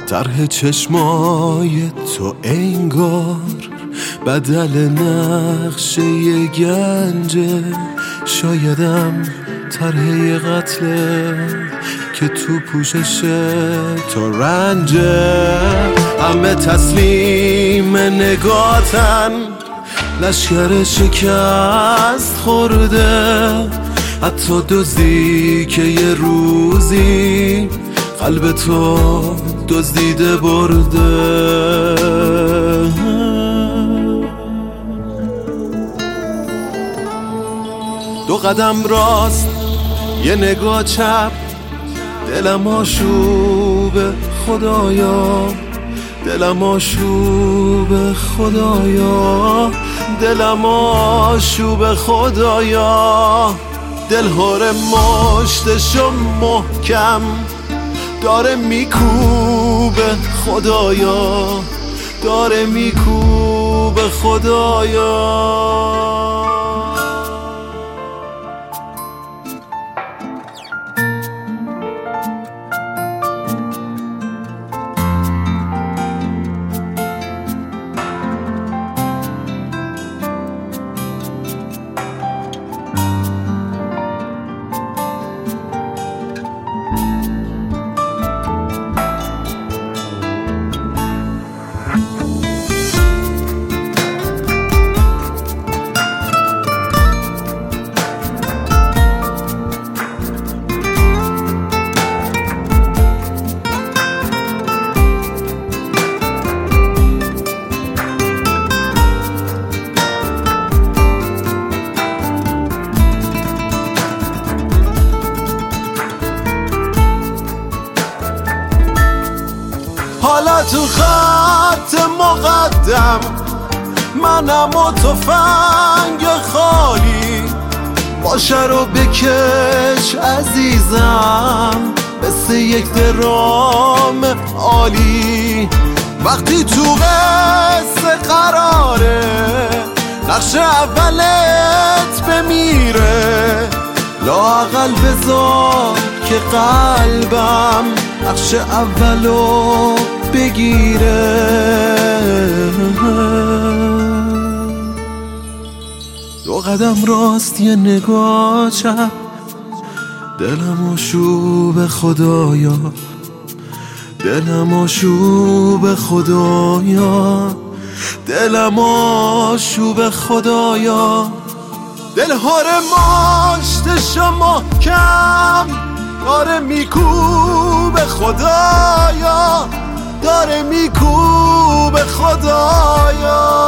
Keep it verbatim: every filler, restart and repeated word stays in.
طرح چشمای تو انگار بدل نقشه گنجه، شایدم طرح قتله که تو پوشش تو رنجه. همه تسلیم نگاتن، لشکر شکست خورده، حتی دزدی که یه روزی قلب تو دزدیده برده. دو قدم راست یه نگاه چپ، دلم آشوب خدایا، دلم آشوب خدایا، دلم آشوب خدایا. دلهور مشتشو محکم داره میکوبه خدایا، داره میکوبه خدایا. حالا تو خط مقدم منم و تفنگ خالی، باشه رو بکش عزیزم مثل یک درام عالی. وقتی تو قصه قراره نقش اولت بمیره، لااقل بذار که قلبم نقش اولو بگیره. دو قدم راست یه نگاه چپ، دلم آشوب خدایا، دلم آشوب خدایا، دلم آشوب خدایا. دلهور مشتشو محکم داره میکوبه خدایا، داره میکوبه خدایا.